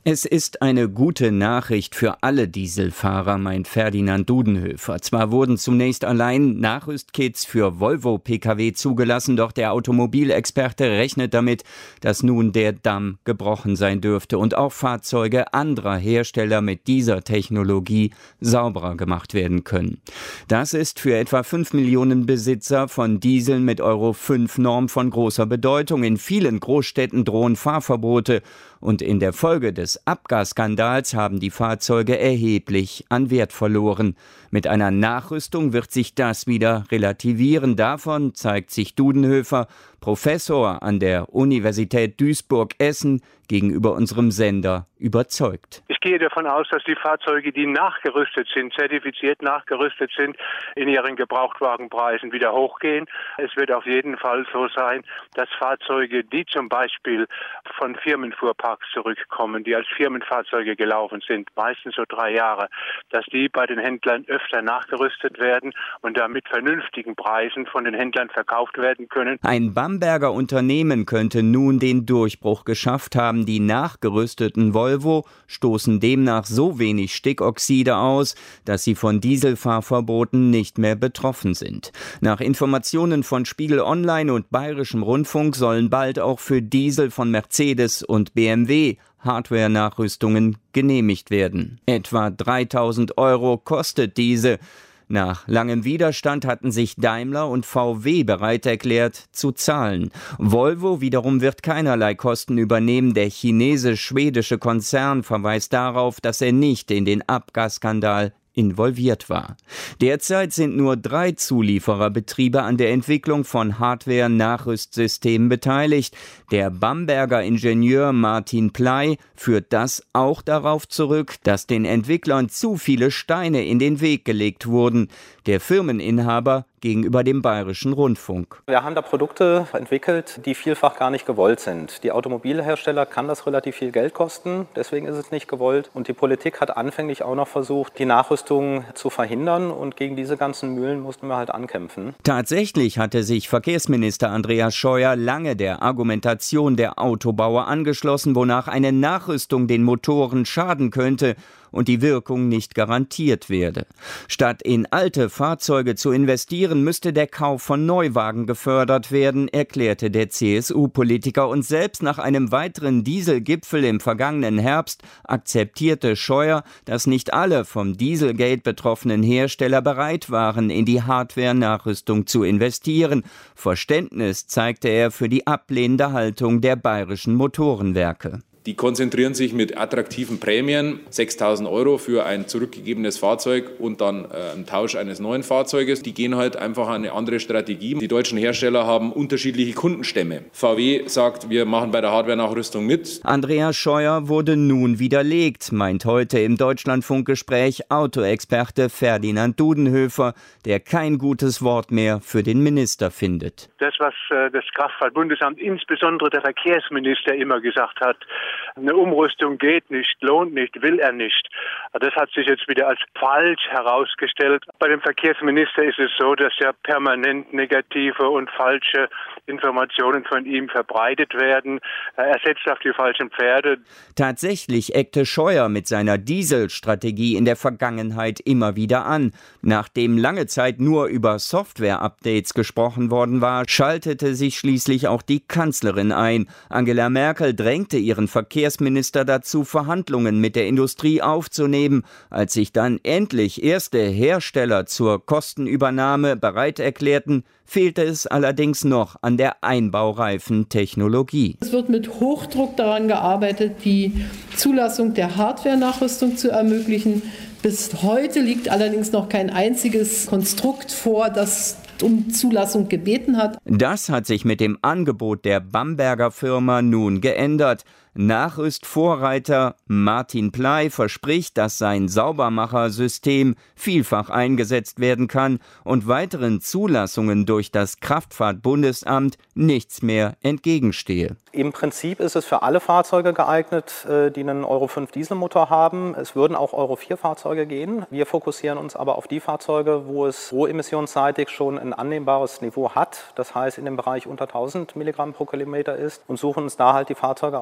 Es ist eine gute Nachricht für alle Dieselfahrer, meint Ferdinand Dudenhöfer. Zwar wurden zunächst allein Nachrüstkits für Volvo-Pkw zugelassen, doch der Automobilexperte rechnet damit, dass nun der Damm gebrochen sein dürfte und auch Fahrzeuge anderer Hersteller mit dieser Technologie sauberer gemacht werden können. Das ist für etwa 5 Millionen Besitzer von Dieseln mit Euro-5-Norm von großer Bedeutung. In vielen Großstädten drohen Fahrverbote und in der Folge des Abgasskandals haben die Fahrzeuge erheblich an Wert verloren. Mit einer Nachrüstung wird sich das wieder relativieren. Davon zeigt sich Dudenhöfer, Professor an der Universität Duisburg-Essen, gegenüber unserem Sender überzeugt. Ich gehe davon aus, dass die Fahrzeuge, die nachgerüstet sind, zertifiziert nachgerüstet sind, in ihren Gebrauchtwagenpreisen wieder hochgehen. Es wird auf jeden Fall so sein, dass Fahrzeuge, die zum Beispiel von Firmenfuhrparks zurückkommen, die als Firmenfahrzeuge gelaufen sind, meistens so 3 Jahre, dass die bei den Händlern öfter nachgerüstet werden und damit vernünftigen Preisen von den Händlern verkauft werden können. Ein Bamberger Unternehmen könnte nun den Durchbruch geschafft haben. Die nachgerüsteten Volvo stoßen demnach so wenig Stickoxide aus, dass sie von Dieselfahrverboten nicht mehr betroffen sind. Nach Informationen von Spiegel Online und Bayerischem Rundfunk sollen bald auch für Diesel von Mercedes und BMW Hardware-Nachrüstungen genehmigt werden. Etwa 3.000 € kostet diese. Nach langem Widerstand hatten sich Daimler und VW bereit erklärt zu zahlen. Volvo wiederum wird keinerlei Kosten übernehmen. Der chinesisch-schwedische Konzern verweist darauf, dass er nicht in den Abgasskandal involviert war. Derzeit sind nur 3 Zuliefererbetriebe an der Entwicklung von Hardware-Nachrüstsystemen beteiligt. Der Bamberger Ingenieur Martin Pley führt das auch darauf zurück, dass den Entwicklern zu viele Steine in den Weg gelegt wurden. Der Firmeninhaber gegenüber dem Bayerischen Rundfunk. Wir haben da Produkte entwickelt, die vielfach gar nicht gewollt sind. Die Automobilhersteller kann das relativ viel Geld kosten, deswegen ist es nicht gewollt. Und die Politik hat anfänglich auch noch versucht, die Nachrüstung zu verhindern und gegen diese ganzen Mühlen mussten wir halt ankämpfen. Tatsächlich hatte sich Verkehrsminister Andreas Scheuer lange der Argumentation der Autobauer angeschlossen, wonach eine Nachrüstung den Motoren schaden könnte und die Wirkung nicht garantiert werde. Statt in alte Fahrzeuge zu investieren, müsste der Kauf von Neuwagen gefördert werden, erklärte der CSU-Politiker. Und selbst nach einem weiteren Dieselgipfel im vergangenen Herbst akzeptierte Scheuer, dass nicht alle vom Dieselgate betroffenen Hersteller bereit waren, in die Hardware-Nachrüstung zu investieren. Verständnis zeigte er für die ablehnende Haltung der bayerischen Motorenwerke. Die konzentrieren sich mit attraktiven Prämien, 6.000 € für ein zurückgegebenes Fahrzeug und dann einen Tausch eines neuen Fahrzeuges. Die gehen halt einfach eine andere Strategie. Die deutschen Hersteller haben unterschiedliche Kundenstämme. VW sagt, wir machen bei der Hardware-Nachrüstung mit. Andreas Scheuer wurde nun widerlegt, meint heute im Deutschlandfunk-Gespräch Autoexperte Ferdinand Dudenhöfer, der kein gutes Wort mehr für den Minister findet. Das, was das Kraftfahrtbundesamt, insbesondere der Verkehrsminister, immer gesagt hat, eine Umrüstung geht nicht, lohnt nicht, will er nicht. Das hat sich jetzt wieder als falsch herausgestellt. Bei dem Verkehrsminister ist es so, dass ja permanent negative und falsche Informationen von ihm verbreitet werden. Er setzt auf die falschen Pferde. Tatsächlich eckte Scheuer mit seiner Dieselstrategie in der Vergangenheit immer wieder an. Nachdem lange Zeit nur über Software-Updates gesprochen worden war, schaltete sich schließlich auch die Kanzlerin ein. Angela Merkel drängte ihren Verkehrsminister dazu, Verhandlungen mit der Industrie aufzunehmen. Als sich dann endlich erste Hersteller zur Kostenübernahme bereit erklärten, fehlte es allerdings noch an der einbaureifen Technologie. Es wird mit Hochdruck daran gearbeitet, die Zulassung der Hardware-Nachrüstung zu ermöglichen. Bis heute liegt allerdings noch kein einziges Konstrukt vor, das um Zulassung gebeten hat. Das hat sich mit dem Angebot der Bamberger Firma nun geändert. Nachrüstvorreiter Martin Pley verspricht, dass sein Saubermachersystem vielfach eingesetzt werden kann und weiteren Zulassungen durch das Kraftfahrtbundesamt nichts mehr entgegenstehe. Im Prinzip ist es für alle Fahrzeuge geeignet, die einen Euro 5 Dieselmotor haben. Es würden auch Euro 4 Fahrzeuge gehen. Wir fokussieren uns aber auf die Fahrzeuge, wo es rohemissionsseitig schon ein annehmbares Niveau hat. Das heißt, in dem Bereich unter 1000 Milligramm pro Kilometer ist und suchen uns da halt die Fahrzeuge aus, bei denen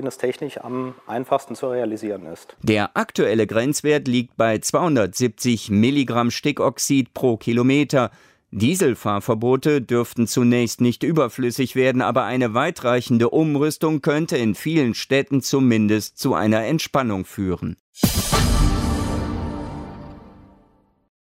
es technisch am einfachsten zu realisieren ist. Der aktuelle Grenzwert liegt bei 270 Milligramm Stickoxid pro Kilometer. Dieselfahrverbote dürften zunächst nicht überflüssig werden, aber eine weitreichende Umrüstung könnte in vielen Städten zumindest zu einer Entspannung führen.